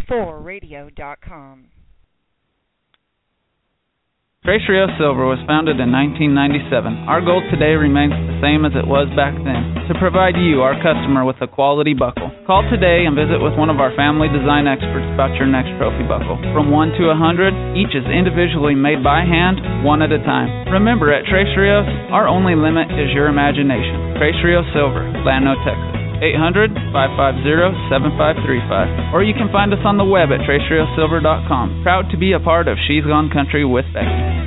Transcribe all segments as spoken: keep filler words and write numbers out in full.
four radio dot com. Tres Rios Silver was founded in nineteen ninety-seven. Our goal today remains the same as it was back then, to provide you, our customer, with a quality buckle. Call today and visit with one of our family design experts about your next trophy buckle. From one to one hundred, each is individually made by hand, one at a time. Remember, at Tres Rios, our only limit is your imagination. Tres Rios Silver, Llano, Texas. eight hundred, five five zero, seven five three five. Or you can find us on the web at tres rios silver dot com. Proud to be a part of She's Gone Country with Becky.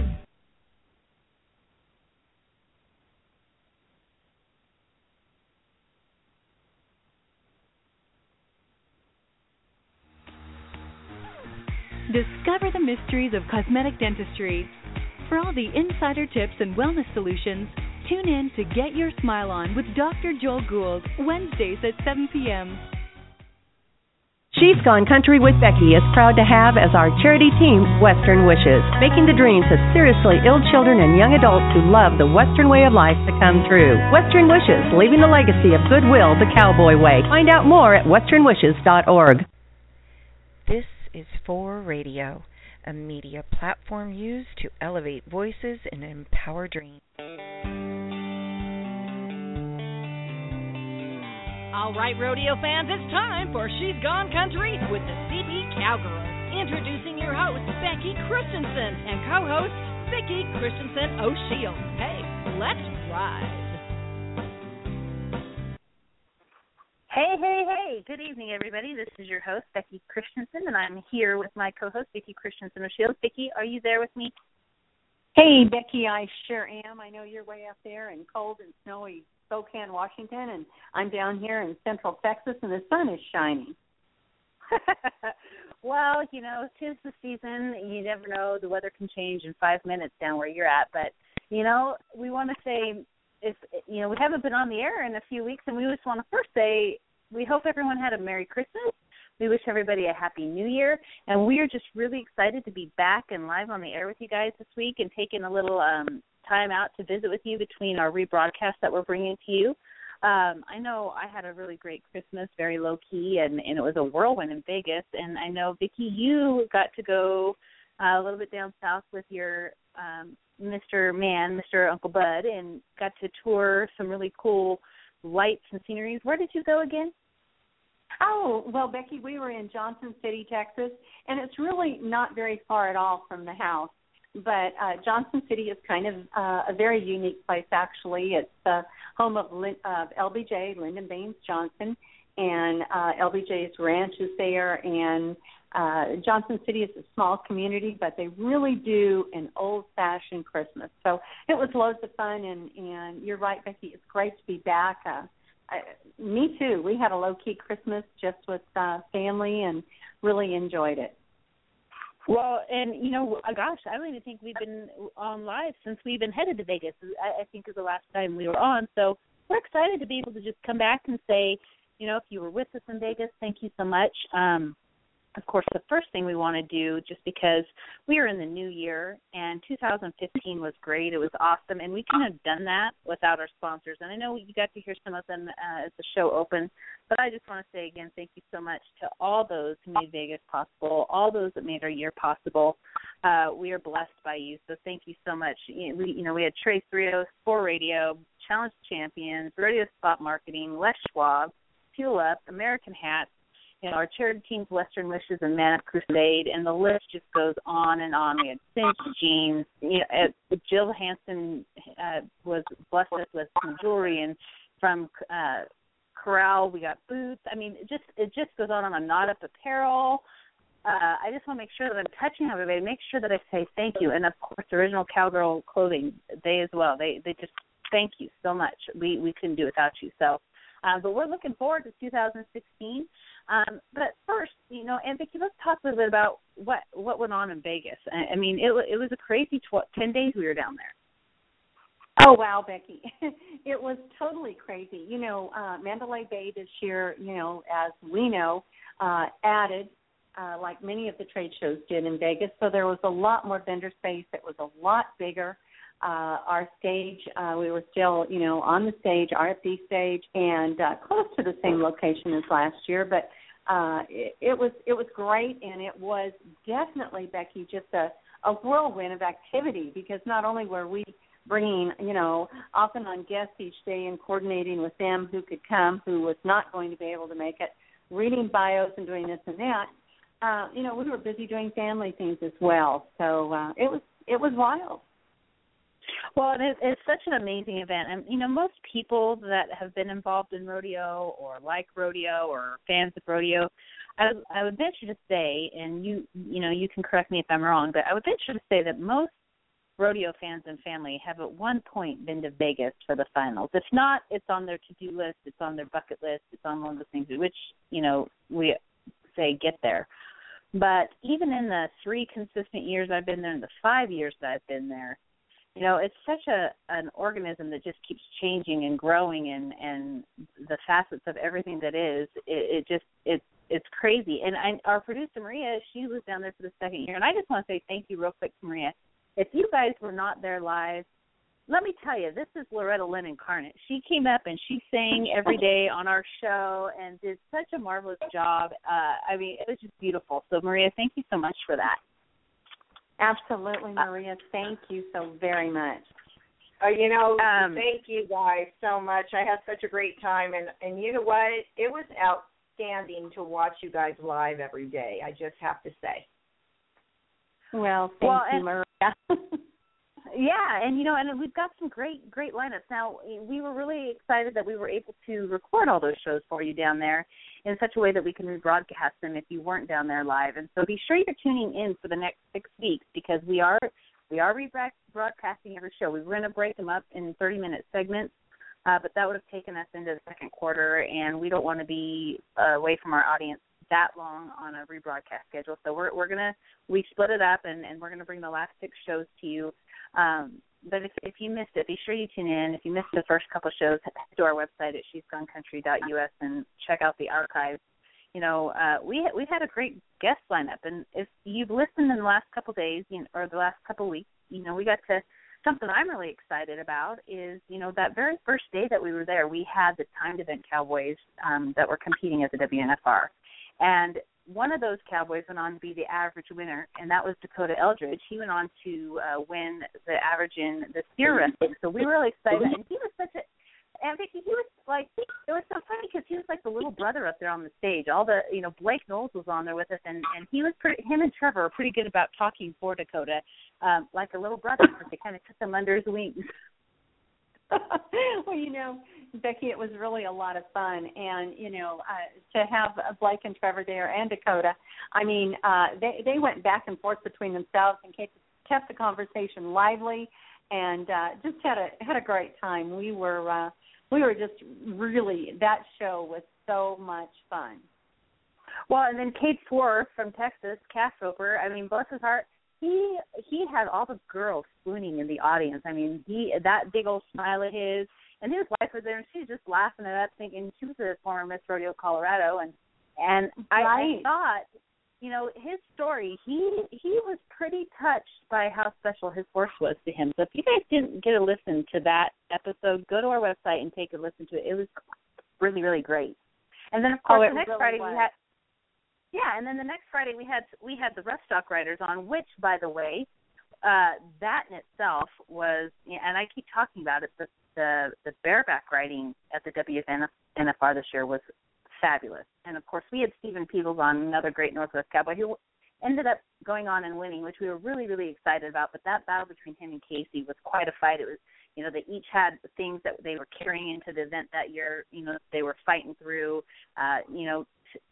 Discover the mysteries of cosmetic dentistry. For all the insider tips and wellness solutions, tune in to Get Your Smile On with Doctor Joel Gould, Wednesdays at seven p.m. She's Gone Country with Becky is proud to have as our charity team Western Wishes, making the dreams of seriously ill children and young adults who love the Western way of life to come true. Western Wishes, leaving the legacy of goodwill the cowboy way. Find out more at western wishes dot org. This is four Radio, a media platform used to elevate voices and empower dreams. All right, rodeo fans, it's time for She's Gone Country with the C B Cowgirls. Introducing your host, Becky Christensen, and co-host, Vicki Christensen O'Shield. Hey, let's ride. Hey, hey, hey. Good evening, everybody. This is your host, Becky Christensen, and I'm here with my co-host, Vicki Christensen O'Shield. Vicki, are you there with me? Hey, Becky, I sure am. I know you're way up there in cold and snowy Spokane, Washington, and I'm down here in central Texas, and the sun is shining. Well, you know, 'tis the season. You never know. The weather can change in five minutes down where you're at. But, you know, we want to say, if you know, we haven't been on the air in a few weeks, and we just want to first say we hope everyone had a Merry Christmas. We wish everybody a Happy New Year, and we are just really excited to be back and live on the air with you guys this week and taking a little um, time out to visit with you between our rebroadcasts that we're bringing to you. Um, I know I had a really great Christmas, very low-key, and, and it was a whirlwind in Vegas, and I know, Vicki, you got to go uh, a little bit down south with your um, Mister Man, Mister Uncle Bud, and got to tour some really cool lights and sceneries. Where did you go again? Oh, well, Becky, we were in Johnson City, Texas, and it's really not very far at all from the house. But uh, Johnson City is kind of uh, a very unique place, actually. It's the home of, Lin- of L B J, Lyndon Baines Johnson, and uh, L B J's ranch is there. And uh, Johnson City is a small community, but they really do an old-fashioned Christmas. So it was loads of fun, and, and you're right, Becky, it's great to be back. Uh, I, me too. We had a low-key Christmas just with uh, family and really enjoyed it. Well, and, you know, gosh, I don't even think we've been on live since we even headed to Vegas. I, I think is the last time we were on. So we're excited to be able to just come back and say, you know, if you were with us in Vegas, thank you so much. Um, of course, the first thing we want to do, just because we are in the new year, and two thousand fifteen was great. It was awesome, and we couldn't have done that without our sponsors. And I know you got to hear some of them uh, as the show opened, but I just want to say again, thank you so much to all those who made Vegas possible, all those that made our year possible. Uh, we are blessed by you, so thank you so much. You know, we, you know, we had Tres Rios, four Radio, Challenge Champions, Radio Spot Marketing, Les Schwab, Fuel Up, American Hats, you know, our charity teams, Western Wishes and Man of Crusade, and the list just goes on and on. We had Cinch Jeans. You know, uh, Jill Hansen uh, was blessed us with some jewelry, and from uh, Corral we got boots. I mean, it just it just goes on and on. Not Up Apparel. Uh, I just want to make sure that I'm touching everybody. Make sure that I say thank you, and of course, Original Cowgirl Clothing, they as well. They they just thank you so much. We we couldn't do without you. So. Uh, but we're looking forward to two thousand sixteen. Um, but first, you know, and Vicki, let's talk a little bit about what, what went on in Vegas. I, I mean, it, it was a crazy tw- ten days we were down there. Oh, wow, Becky. It was totally crazy. You know, uh, Mandalay Bay this year, you know, as we know, uh, added, uh, like many of the trade shows did in Vegas. So there was a lot more vendor space. It was a lot bigger. Uh, our stage, uh, we were still, you know, on the stage, R F D stage, and uh, close to the same location as last year. But uh, it, it was it was great, and it was definitely, Becky, just a, a whirlwind of activity, because not only were we bringing, you know, often on guests each day and coordinating with them who could come, who was not going to be able to make it, reading bios and doing this and that. Uh, you know, we were busy doing family things as well, so uh, it was it was wild. Well, it, it's such an amazing event, and you know, most people that have been involved in rodeo or like rodeo or fans of rodeo, I, I would venture to say, and you you know, you can correct me if I'm wrong, but I would venture to say that most rodeo fans and family have at one point been to Vegas for the finals. If not, it's on their to-do list, it's on their bucket list, it's on one of the things which, you know, we say get there. But even in the three consistent years I've been there and the five years that I've been there, you know, it's such a an organism that just keeps changing and growing, and, and the facets of everything that is, it, it just, it's it's crazy. And I, our producer, Maria, she was down there for the second year, and I just want to say thank you real quick to Maria. If you guys were not there live, let me tell you, this is Loretta Lynn incarnate. She came up and she sang every day on our show and did such a marvelous job. Uh, I mean, it was just beautiful. So, Maria, thank you so much for that. Absolutely, Maria. Thank you so very much. Uh, you know, Um, thank you guys so much. I had such a great time, and, and you know what? It was outstanding to watch you guys live every day, I just have to say. Well, thank well, you, and, Maria. Yeah, and, you know, and we've got some great, great lineups. Now, we were really excited that we were able to record all those shows for you down there in such a way that we can rebroadcast them if you weren't down there live. And so be sure you're tuning in for the next six weeks because we are we are rebroadcasting every show. We were going to break them up in thirty-minute segments, uh, but that would have taken us into the second quarter, and we don't want to be uh, away from our audience that long on a rebroadcast schedule. So we're we're gonna we split it up, and, and we're gonna bring the last six shows to you. Um, but if if you missed it, be sure you tune in. If you missed the first couple shows, head to our website at she's gone country dot U S and check out the archives. You know, uh, we we had a great guest lineup, and if you've listened in the last couple days, you know, or the last couple weeks, you know, we got to something I'm really excited about is, you know, that very first day that we were there, we had the timed event cowboys um, that were competing at the W N F R. And one of those cowboys went on to be the average winner, and that was Dakota Eldridge. He went on to uh, win the average in the steer wrestling. So we were really excited. And he was such a – and Vicki, he was like – it was so funny because he was like the little brother up there on the stage. All the – you know, Blake Knowles was on there with us, and, and he was pretty – him and Trevor were pretty good about talking for Dakota um, like a little brother because they kind of took him under his wings. Well, you know, Becky, it was really a lot of fun, and you know, uh, to have Blake and Trevor there and Dakota, I mean, uh, they they went back and forth between themselves and kept kept the conversation lively, and uh, just had a had a great time. We were uh, we were just really that show was so much fun. Well, and then Kate Swore from Texas, Cass Roper. I mean, bless his heart. He he had all the girls swooning in the audience. I mean, he that big old smile of his, and his wife was there, and she was just laughing at us, thinking she was a former Miss Rodeo Colorado, and and I, right. I thought, you know, his story. He he was pretty touched by how special his horse was to him. So if you guys didn't get a listen to that episode, go to our website and take a listen to it. It was really really great. And then of course oh, the next really Friday was. we had. Yeah, and then the next Friday we had we had the Rough Stock Riders on, which, by the way, uh, that in itself was, and I keep talking about it, the the, the bareback riding at the W N F R this year was fabulous. And, of course, we had Stephen Peebles on, another great Northwest Cowboy, who ended up going on and winning, which we were really, really excited about. But that battle between him and Casey was quite a fight. It was, you know, they each had things that they were carrying into the event that year, you know, they were fighting through, uh, you know,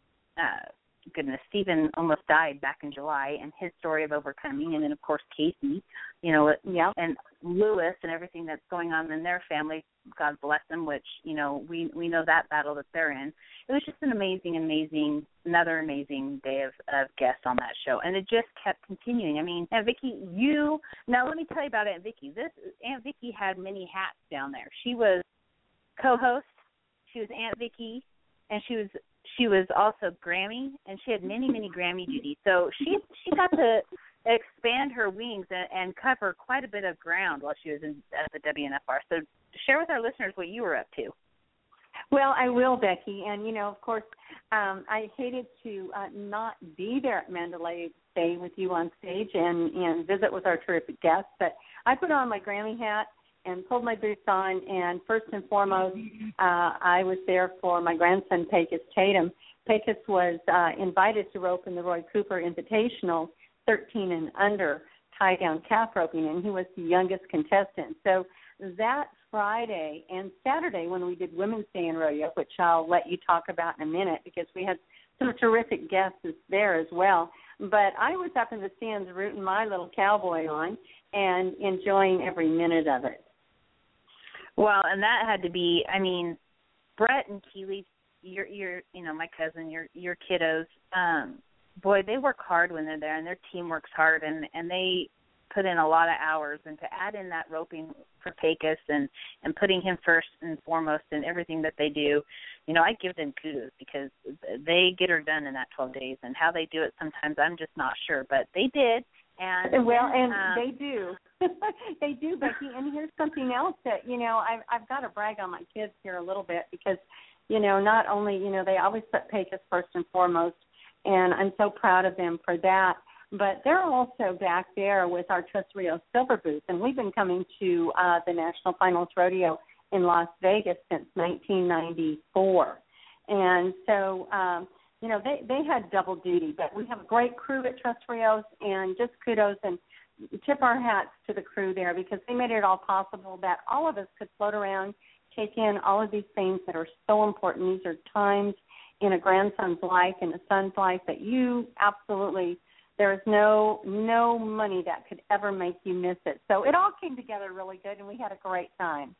uh, goodness, Stephen almost died back in July, and his story of overcoming, and then, of course, Casey, you know, yeah. and Lewis and everything that's going on in their family, God bless them, which, you know, we we know that battle that they're in. It was just an amazing, amazing, another amazing day of, of guests on that show, and it just kept continuing. I mean, Aunt Vicki, you, now let me tell you about Aunt Vicki. This, Aunt Vicki had many hats down there. She was co-host, she was Aunt Vicki, and she was She was also Grammy, and she had many, many Grammy duties. So she she got to expand her wings and, and cover quite a bit of ground while she was in, at the W N F R. So share with our listeners what you were up to. Well, I will, Becky. And, you know, of course, um, I hated to uh, not be there at Mandalay Bay with you on stage and, and visit with our terrific guests. But I put on my Grammy hat and pulled my boots on. And first and foremost, uh, I was there for my grandson, Pecos Tatum. Pecos was uh, invited to rope in the Roy Cooper Invitational, thirteen and under, tie-down calf roping, and he was the youngest contestant. So that Friday and Saturday when we did Women's Day in Rodeo, which I'll let you talk about in a minute because we had some terrific guests there as well. But I was up in the stands rooting my little cowboy on and enjoying every minute of it. Well, and that had to be, I mean, Brett and Keely, your, your, you know, my cousin, your, your kiddos, um, boy, they work hard when they're there, and their team works hard, and, and they put in a lot of hours. And to add in that roping for Pecos and, and putting him first and foremost in everything that they do, you know, I give them kudos because they get her done in that twelve days. And how they do it sometimes I'm just not sure, but they did. And well, and um, they do. They do, Becky. And here's something else that, you know, I've, I've got to brag on my kids here a little bit because, you know, not only, you know, they always put Pecos first and foremost, and I'm so proud of them for that. But they're also back there with our Tres Rios Silver Booth, and we've been coming to uh, the National Finals Rodeo in Las Vegas since nineteen ninety-four. And so, um, you know, they, they had double duty, but we have a great crew at Tres Rios, and just kudos and tip our hats to the crew there because they made it all possible that all of us could float around, take in all of these things that are so important. These are times in a grandson's life, in a son's life that you absolutely – there is no no money that could ever make you miss it. So it all came together really good, and we had a great time.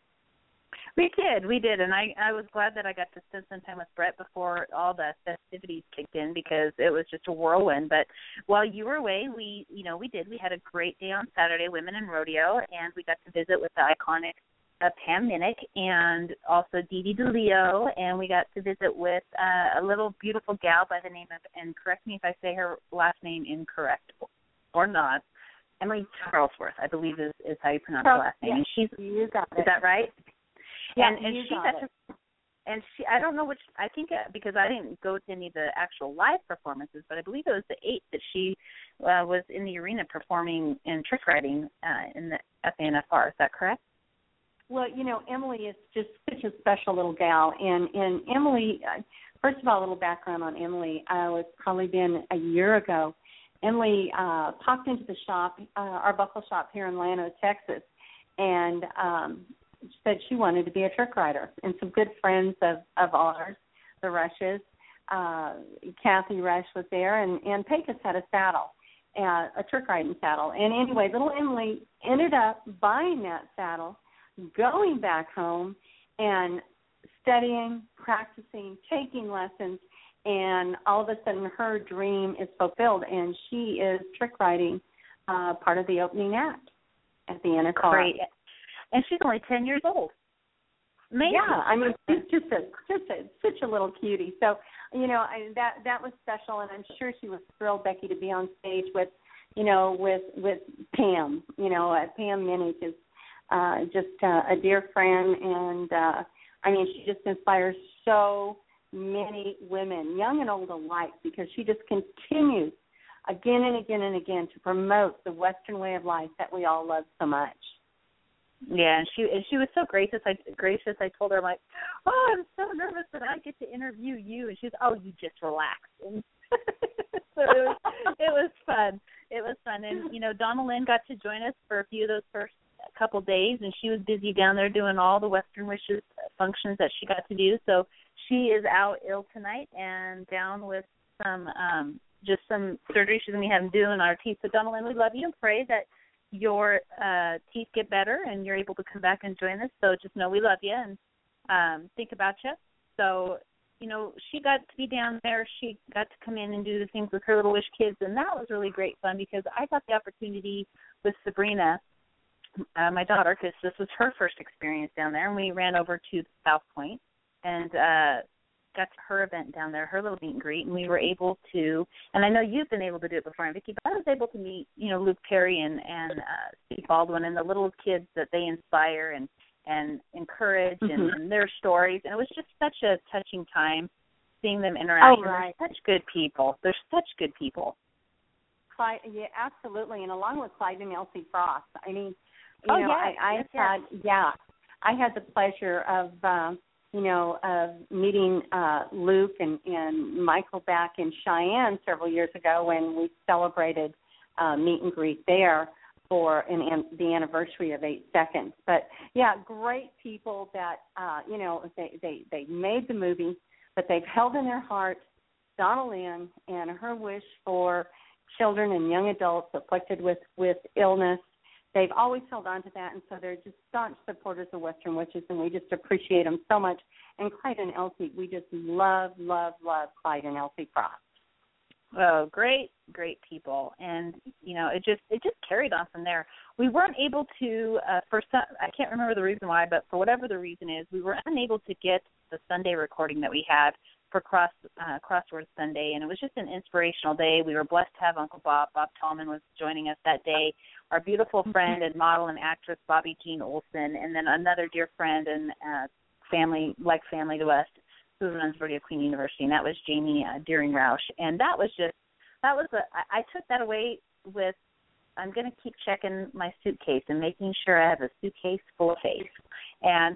We did, we did, and I, I was glad that I got to spend some time with Brett before all the festivities kicked in because it was just a whirlwind. But while you were away, we, you know, we did. We had a great day on Saturday, Women in Rodeo, and we got to visit with the iconic uh, Pam Minnick and also Dee Dee DeLeo, and we got to visit with uh, a little beautiful gal by the name of, and correct me if I say her last name incorrect or not, Emily Charlesworth, I believe is, is how you pronounce Charles, her last name. Yeah, and she's, you got it. Is that right? Yeah, and, and you she got got it. to, and she, I don't know which, I think uh, because I didn't go to any of the actual live performances, but I believe it was the eighth that she uh, was in the arena performing in trick riding uh, in the F A N F R. Is that correct? Well, you know, Emily is just such a special little gal. And, and Emily, uh, first of all, a little background on Emily. Uh, it's probably been a year ago. Emily uh, popped into the shop, uh, our buckle shop here in Llano, Texas, and um, said she wanted to be a trick rider. And some good friends of, of ours, the Rushes, uh, Kathy Rush was there, and, and Pecos had a saddle, uh, a trick riding saddle. And anyway, little Emily ended up buying that saddle, going back home and studying, practicing, taking lessons, and all of a sudden her dream is fulfilled, and she is trick riding uh, part of the opening act at the N F R. Great. And she's only ten years old. Amazing. Yeah, I mean, she's just a just a such a little cutie. So, you know, I, that that was special, and I'm sure she was thrilled, Becky, to be on stage with, you know, with with Pam. You know, uh, Pam Minnick is uh, just uh, a dear friend, and uh, I mean, she just inspires so many women, young and old alike, because she just continues again and again and again to promote the Western way of life that we all love so much. Yeah, and she and she was so gracious. I gracious. I told her, I'm like, oh, I'm so nervous that I get to interview you, and she's, oh, you just relax. And so it was, it was fun. It was fun, and you know, Donna Lynn got to join us for a few of those first couple days, and she was busy down there doing all the Western Wishes functions that she got to do. So she is out ill tonight and down with some um, just some surgery she's going to be having to do in our teeth. So Donna Lynn, we love you and pray that your uh, teeth get better and you're able to come back and join us. So just know we love you and um, think about you. So, you know, she got to be down there. She got to come in and do the things with her Little Wish kids, and that was really great fun because I got the opportunity with Sabrina, uh, my daughter, because this was her first experience down there, and we ran over to South Point and uh, got to her event down there, her little meet and greet, and we were able to, and I know you've been able to do it before, and Vicki, but I was able to meet, you know, Luke Perry and, and uh, Steve Baldwin and the little kids that they inspire and, and encourage mm-hmm. and, and their stories. And it was just such a touching time seeing them interact. Oh, right. They're such good people. They're such good people. Clyde, yeah, absolutely. And along with Clyde and Elsie Frost, I mean, you oh, know, yes, I, I yes, had, yes. yeah, I had the pleasure of, um, you know, of meeting uh, Luke and, and Michael back in Cheyenne several years ago when we celebrated uh, meet and greet there for an, an, the anniversary of Eight Seconds. But, yeah, great people that, uh, you know, they, they, they made the movie, but they've held in their heart Donna Lynn and her wish for children and young adults afflicted with, with illness. They've always held on to that, and so they're just staunch supporters of Western Wishes, and we just appreciate them so much. And Clyde and Elsie, we just love, love, love Clyde and Elsie Frost. Oh, great, great people, and you know, it just it just carried on from there. We weren't able to, uh, for some, I can't remember the reason why, but for whatever the reason is, we were unable to get the Sunday recording that we had for Cross uh, Crossword Sunday, and it was just an inspirational day. We were blessed to have Uncle Bob. Bob Tallman was joining us that day. Our beautiful friend and model and actress Bobby Jean Olson, and then another dear friend and uh, family, like family to us, who runs Rodeo Queen University, and that was Jamie uh, Deering Roush. And that was just, that was a, I, I took that away with, I'm going to keep checking my suitcase and making sure I have a suitcase full of faith. And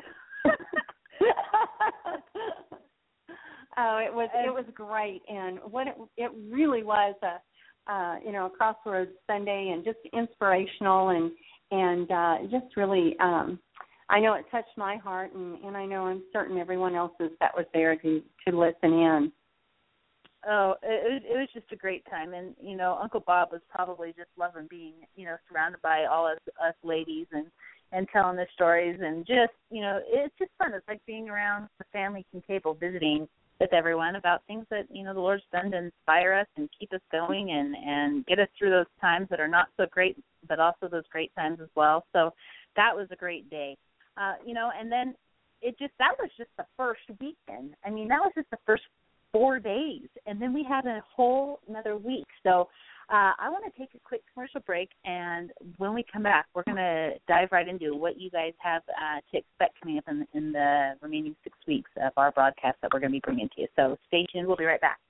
oh, it was it was great, and what it it really was a uh, you know a Crossroads Sunday, and just inspirational, and and uh, just really um, I know it touched my heart, and, and I know I'm certain everyone else's that was there to to listen in. Oh, it, it was just a great time, and you know Uncle Bob was probably just loving being you know surrounded by all us us ladies and. and telling their stories, and just, you know, it's just fun. It's like being around the family table visiting with everyone about things that, you know, the Lord's done to inspire us and keep us going and, and get us through those times that are not so great, but also those great times as well. So that was a great day. Uh, you know, and then it just, that was just the first weekend. I mean, that was just the first four days, and then we had a whole another week. So Uh, I want to take a quick commercial break, and when we come back, we're going to dive right into what you guys have uh, to expect coming up in, in the remaining six weeks of our broadcast that we're going to be bringing to you. So stay tuned. We'll be right back.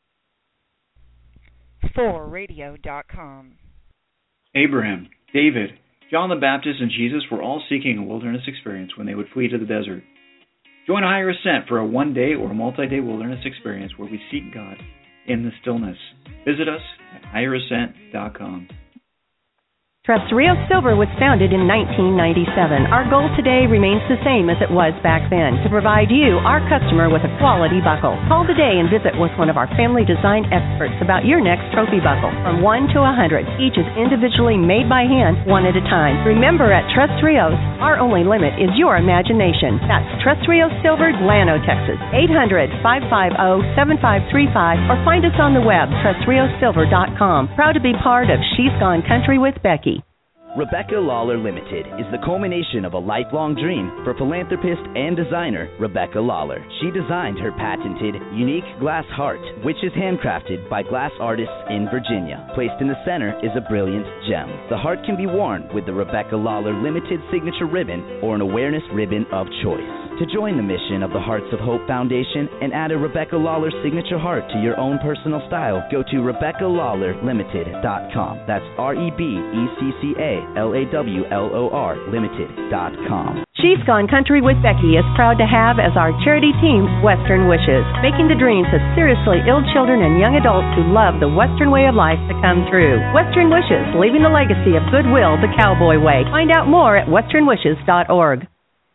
for radio dot com. Abraham, David, John the Baptist, and Jesus were all seeking a wilderness experience when they would flee to the desert. Join a Higher Ascent for a one-day or multi-day wilderness experience where we seek God in the stillness. Visit us at higher ascent dot com. Tres Rios Silver was founded in nineteen ninety-seven. Our goal today remains the same as it was back then, to provide you, our customer, with a quality buckle. Call today and visit with one of our family design experts about your next trophy buckle. From one to one hundred, each is individually made by hand, one at a time. Remember, at Tres Rios, our only limit is your imagination. That's Tres Rios Silver, Llano, Texas. eight hundred, five five zero, seven five three five, or find us on the web, tres rios silver dot com. Proud to be part of She's Gone Country with Becky. Rebecca Lawler Limited is the culmination of a lifelong dream for philanthropist and designer Rebecca Lawler. She designed her patented, unique glass heart, which is handcrafted by glass artists in Virginia. Placed in the center is a brilliant gem. The heart can be worn with the Rebecca Lawler Limited signature ribbon or an awareness ribbon of choice. To join the mission of the Hearts of Hope Foundation and add a Rebecca Lawler signature heart to your own personal style, go to rebecca lawler limited dot com. That's R E B E C C A L A W L O R limited dot com. She's Gone Country with Becky is proud to have as our charity team Western Wishes, making the dreams of seriously ill children and young adults who love the Western way of life to come true. Western Wishes, leaving the legacy of goodwill the cowboy way. Find out more at western wishes dot org.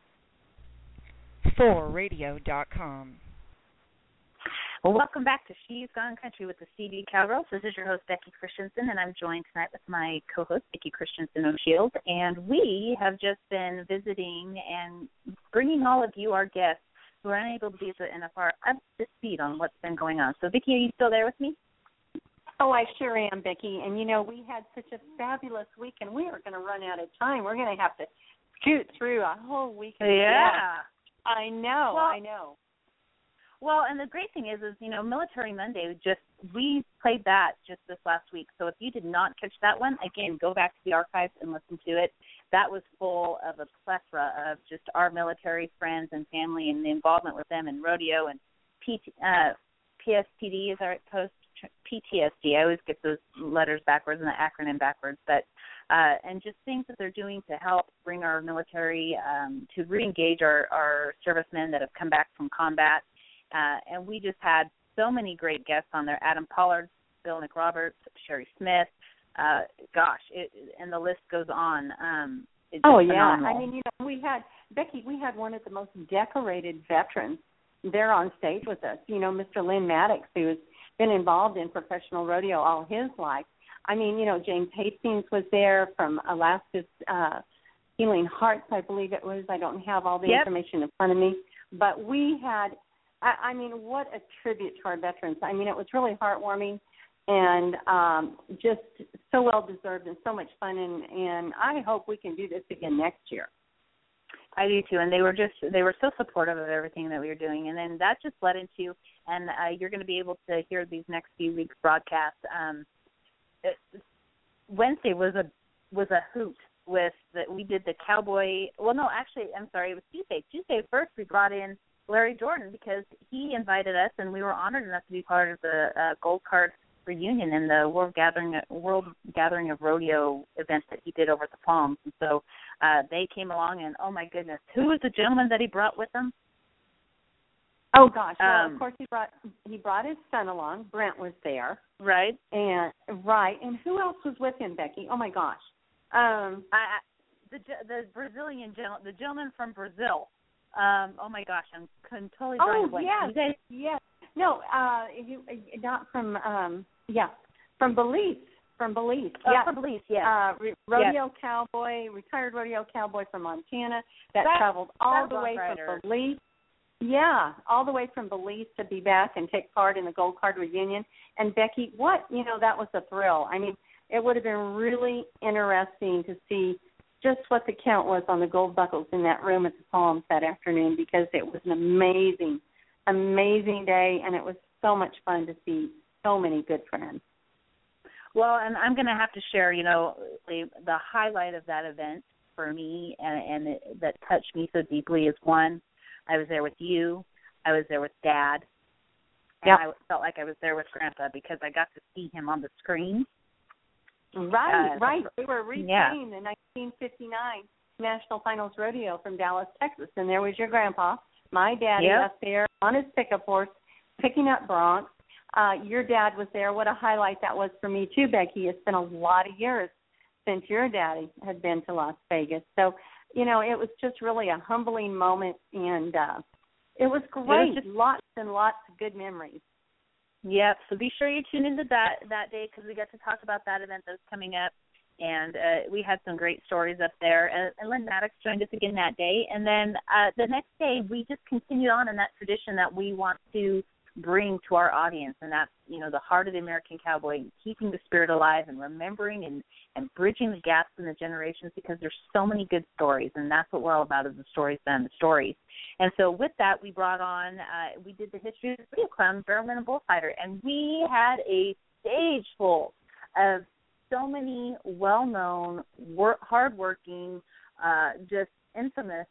for radio dot com. Well, welcome back to She's Gone Country with the C B Cowgirls. This is your host, Becky Christensen, and I'm joined tonight with my co-host, Vicki Christensen O'Shields, and we have just been visiting and bringing all of you, our guests, who are unable to be in a far up to speed on what's been going on. So, Vicki, are you still there with me? Oh, I sure am, Becky. And, you know, we had such a fabulous week, and we are going to run out of time. We're going to have to scoot through a whole week. Of yeah. Guests. I know, well, I know. Well, and the great thing is, is, you know, Military Monday, just we played that just this last week. So if you did not catch that one, again, go back to the archives and listen to it. that was full of a plethora of just our military friends and family and the involvement with them in rodeo and P, uh, P S T D is our post P T S D. I always get those letters backwards and the acronym backwards, but uh, and just things that they're doing to help bring our military um, to re-engage our, our servicemen that have come back from combat. Uh, and we just had so many great guests on there: Adam Pollard, Bill McRoberts, Sherry Smith. Uh, gosh, it, and the list goes on. Um, it's oh yeah, phenomenal. I mean, you know, we had Becky. We had one of the most decorated veterans there on stage with us. You know, Mister Lynn Maddox, who's been involved in professional rodeo all his life. I mean, you know, James Hastings was there from Alaska's uh, Healing Hearts, I believe it was. I don't have all the yep. information in front of me, but we had. I, I mean, what a tribute to our veterans. I mean, it was really heartwarming. And um, just so well deserved and so much fun, and, and I hope we can do this again next year. I do too, and they were just they were so supportive of everything that we were doing, and then that just led into, and uh, you're going to be able to hear these next few weeks broadcasts. Um, it, Wednesday was a was a hoot with the, we did the cowboy. Well, no, actually, I'm sorry, it was Tuesday. Tuesday first, we brought in Larry Jordan because he invited us, and we were honored enough to be part of the uh, Gold Card reunion and the World Gathering World Gathering of Rodeo event that he did over at the Palms. And so uh, they came along, and oh my goodness, who was the gentleman that he brought with him? Oh gosh, well um, of course he brought he brought his son along. Brent was there, right? And right, and who else was with him, Becky? Oh my gosh, um, I, the the Brazilian gentleman, the gentleman from Brazil. Um, oh my gosh, I'm totally drawing oh, a blank. yes, Guys... yes. No, uh, he, not from, um, yeah, from Belize, from Belize. Oh, yeah. from Belize, yeah. Uh, re- rodeo yes. cowboy, retired rodeo cowboy from Montana that That's, traveled all the way rider. from Belize. Yeah, all the way from Belize to be back and take part in the Gold Card reunion. And Becky, what, you know, that was a thrill. I mean, it would have been really interesting to see just what the count was on the gold buckles in that room at the Palms that afternoon, because it was an amazing, amazing day, and it was so much fun to see so many good friends. Well, and I'm going to have to share, you know, the, the highlight of that event for me and, and it, that touched me so deeply is, one, I was there with you, I was there with Dad, and yep. I felt like I was there with Grandpa because I got to see him on the screen. Right, uh, right. They were replaying yeah. the nineteen fifty-nine National Finals Rodeo from Dallas, Texas, and there was your grandpa, my daddy, yep. up there on his pickup horse, picking up broncs. Uh, your dad was there. What a highlight that was for me, too, Becky. It's been a lot of years since your daddy had been to Las Vegas. So, you know, it was just really a humbling moment, and uh, it was great. It was just lots and lots of good memories. Yep, so be sure you tune into that that day because we got to talk about that event that's coming up, and uh, we had some great stories up there. And, and Lynn Maddox joined us again that day, and then uh, the next day we just continued on in that tradition that we want to bring to our audience, and that's, you know, the heart of the American cowboy, keeping the spirit alive and remembering and, and bridging the gaps in the generations, because there's so many good stories, and that's what we're all about, is the stories and the stories. And so with that, we brought on, uh, we did the history of the rodeo clown, barrelman, and bullfighter, and we had a stage full of so many well-known, work, hard-working, uh, just infamous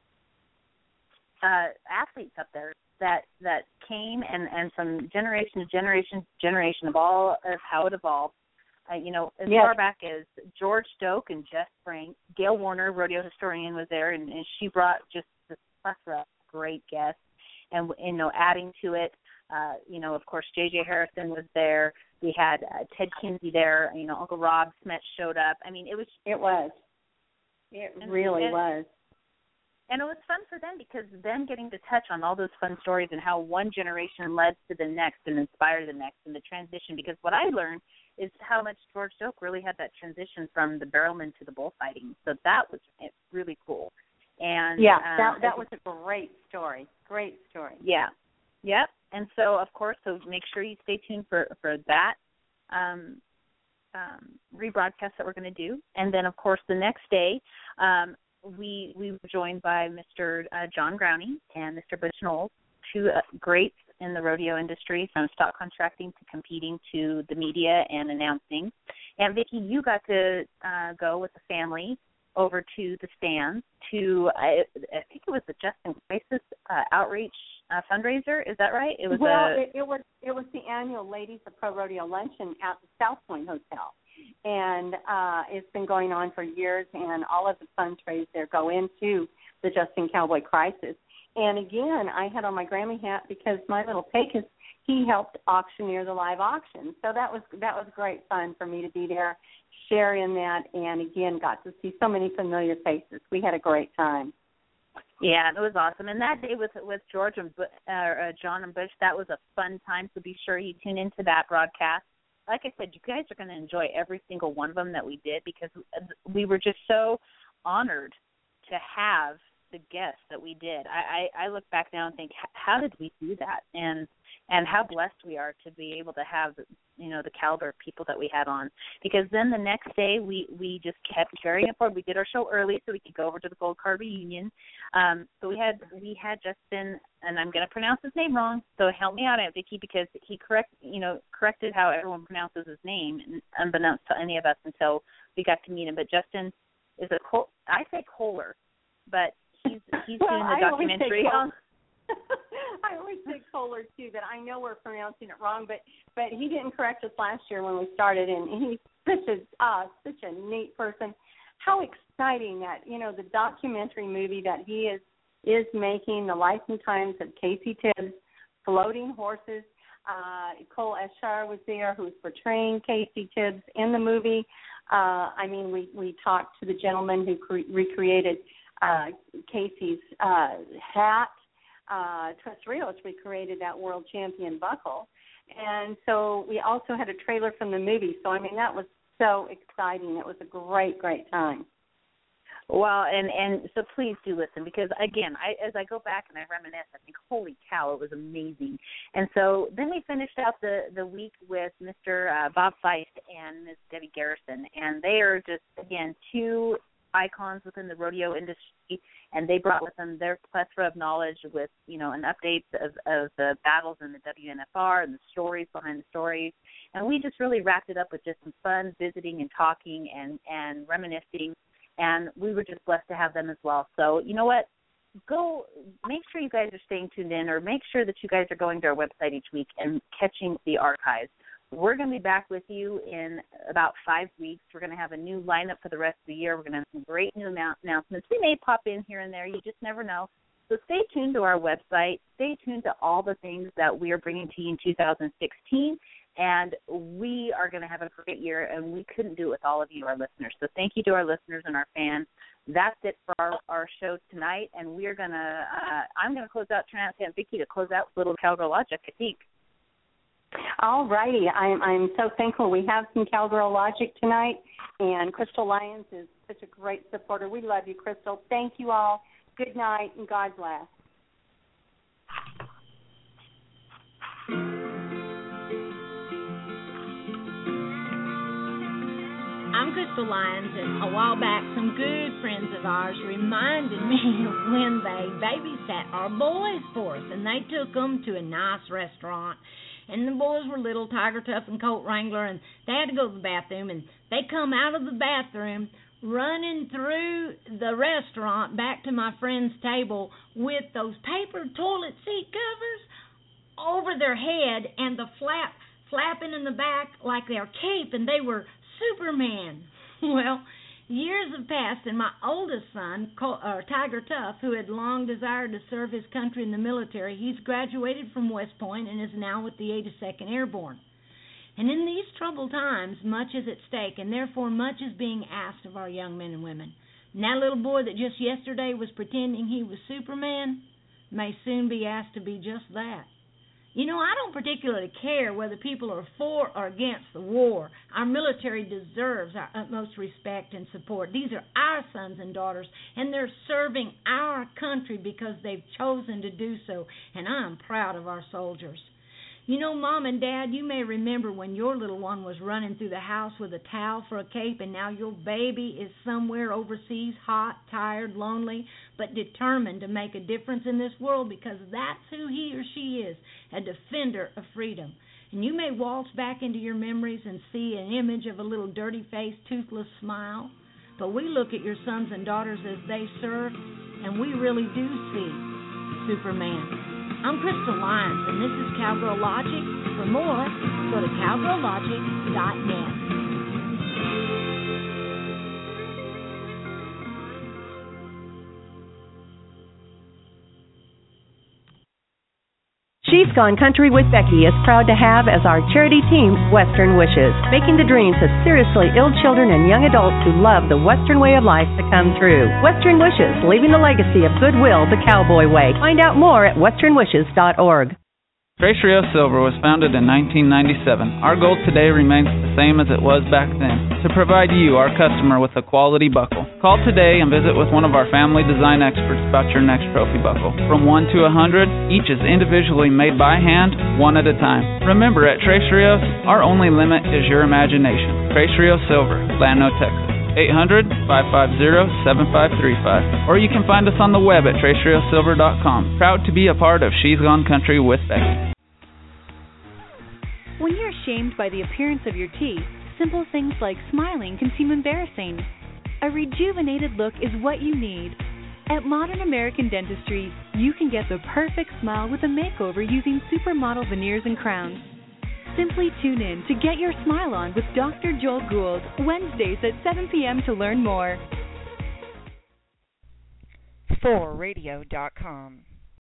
uh, athletes up there that that came and, and from generation to generation to generation of all of how it evolved. Uh, you know, as yes. far back as George Stoke and Jeff Frank, Gail Warner, rodeo historian, was there, and, and she brought just this plethora of great guests. And, you know, adding to it, uh, you know, of course, J J Harrison was there. We had uh, Ted Kinsey there. You know, Uncle Rob Smith showed up. I mean, it was. It was. It and, really and, was. And it was fun for them because them getting to touch on all those fun stories and how one generation led to the next and inspired the next and the transition. Because what I learned is how much George Stoke really had that transition from the barrelman to the bullfighting. So that was really cool. And yeah, um, that that was a great story. Great story. Yeah. Yep. And so, of course, so make sure you stay tuned for, for that um, um, rebroadcast that we're going to do. And then, of course, the next day, um, we we were joined by Mister Uh, John Growney and Mister Butch Knowles, two uh, greats in the rodeo industry, from stock contracting to competing to the media and announcing. And, Vicki, you got to uh, go with the family over to the stands to, I, I think it was the Justin Crisis uh, Outreach uh, fundraiser. Is that right? It was well, a, it, it was it was the annual Ladies of Pro Rodeo Luncheon at the South Point Hotel. And uh, it's been going on for years, and all of the funds raised there go into the Justin Cowboy Crisis. And again, I had on my Grammy hat because my little Pecos, he helped auctioneer the live auction. So that was that was great fun for me to be there, share in that, and again, got to see so many familiar faces. We had a great time. Yeah, it was awesome. And that day with with George and uh, uh, John and Bush, that was a fun time. So be sure you tune into that broadcast. Like I said, you guys are going to enjoy every single one of them that we did because we were just so honored to have the guests that we did. I, I, I look back now and think, how did we do that? And and how blessed we are to be able to have, you know, the caliber of people that we had on. Because then the next day we, we just kept carrying it forward. We did our show early so we could go over to the Gold Card reunion. Um, so we had we had Justin, and I'm going to pronounce his name wrong, so help me out, Aunt Vicki, because he correct you know corrected how everyone pronounces his name, unbeknownst to any of us until we got to meet him. But Justin is a Col- I say Kohler, but he's he's well, doing the I documentary. Always I always say Kohler too, but I know we're pronouncing it wrong. But but he didn't correct us last year when we started, and he's such a uh, such a neat person. How exciting that you know the documentary movie that he is is making, the life and times of Casey Tibbs, Floating Horses. Uh, Cole Eschar was there, who's portraying Casey Tibbs in the movie. Uh, I mean, we we talked to the gentleman who cre- recreated uh, Casey's uh, hat. Uh, Tres Rios recreated that world champion buckle. And so we also had a trailer from the movie. So, I mean, that was so exciting. It was a great, great time. Well, and, and so please do listen because, again, I, as I go back and I reminisce, I think, holy cow, it was amazing. And so then we finished out the, the week with Mister Uh, Bob Feist and Miz Debbie Garrison. And they are just, again, two icons within the rodeo industry, and they brought with them their plethora of knowledge with, you know, an update of, of the battles in the W N F R and the stories behind the stories. And we just really wrapped it up with just some fun visiting and talking and, and reminiscing, and we were just blessed to have them as well. So, you know what? Go make sure you guys are staying tuned in, or make sure that you guys are going to our website each week and catching the archives. We're going to be back with you in about five weeks. We're going to have a new lineup for the rest of the year. We're going to have some great new announcements. We may pop in here and there. You just never know. So stay tuned to our website. Stay tuned to all the things that we are bringing to you in two thousand sixteen. And we are going to have a great year, and we couldn't do it with all of you, our listeners. So thank you to our listeners and our fans. That's it for our, our show tonight. And we are going to, uh, I'm going to close out, turn out to Aunt Vicki to close out with a little Cowgirl Logic, I think. All righty. I'm, I'm so thankful we have some Cowgirl Logic tonight, and Crystal Lyons is such a great supporter. We love you, Crystal. Thank you all. Good night, and God bless. I'm Crystal Lyons, and a while back, some good friends of ours reminded me of when they babysat our boys for us, and they took them to a nice restaurant. And the boys were little, Tiger Tough and Colt Wrangler, and they had to go to the bathroom. And they come out of the bathroom running through the restaurant back to my friend's table with those paper toilet seat covers over their head and the flap flapping in the back like their cape, and they were Superman. Well, years have passed, and my oldest son, uh, Tiger Tough, who had long desired to serve his country in the military, he's graduated from West Point and is now with the eighty-second Airborne. And in these troubled times, much is at stake, and therefore much is being asked of our young men and women. And that little boy that just yesterday was pretending he was Superman may soon be asked to be just that. You know, I don't particularly care whether people are for or against the war. Our military deserves our utmost respect and support. These are our sons and daughters, and they're serving our country because they've chosen to do so, and I'm proud of our soldiers. You know, Mom and Dad, you may remember when your little one was running through the house with a towel for a cape, and now your baby is somewhere overseas, hot, tired, lonely, but determined to make a difference in this world because that's who he or she is, a defender of freedom. And you may waltz back into your memories and see an image of a little dirty-faced, toothless smile. but we look at your sons and daughters as they serve, and we really do see Superman. I'm Crystal Lyons, and this is Cowgirl Logic. For more, go to cowgirl logic dot net. She's Gone Country with Becky is proud to have as our charity team Western Wishes, making the dreams of seriously ill children and young adults who love the Western way of life to come true. Western Wishes, leaving the legacy of goodwill the cowboy way. Find out more at western wishes dot org. Tres Rios Silver was founded in nineteen ninety-seven. Our goal today remains the same as it was back then, to provide you, our customer, with a quality buckle. Call today and visit with one of our family design experts about your next trophy buckle. From one to a hundred, each is individually made by hand, one at a time. Remember, at Tres Rios, our only limit is your imagination. Tres Rios Silver, Llano, Texas. eight hundred, five five zero, seven five three five. Or you can find us on the web at tres rios silver dot com. Proud to be a part of She's Gone Country with Becky. When you're ashamed by the appearance of your teeth, simple things like smiling can seem embarrassing. A rejuvenated look is what you need. At Modern American Dentistry, you can get the perfect smile with a makeover using supermodel veneers and crowns. Simply tune in to Get Your Smile On with Doctor Joel Gould, Wednesdays at seven p.m. to learn more. for radio dot com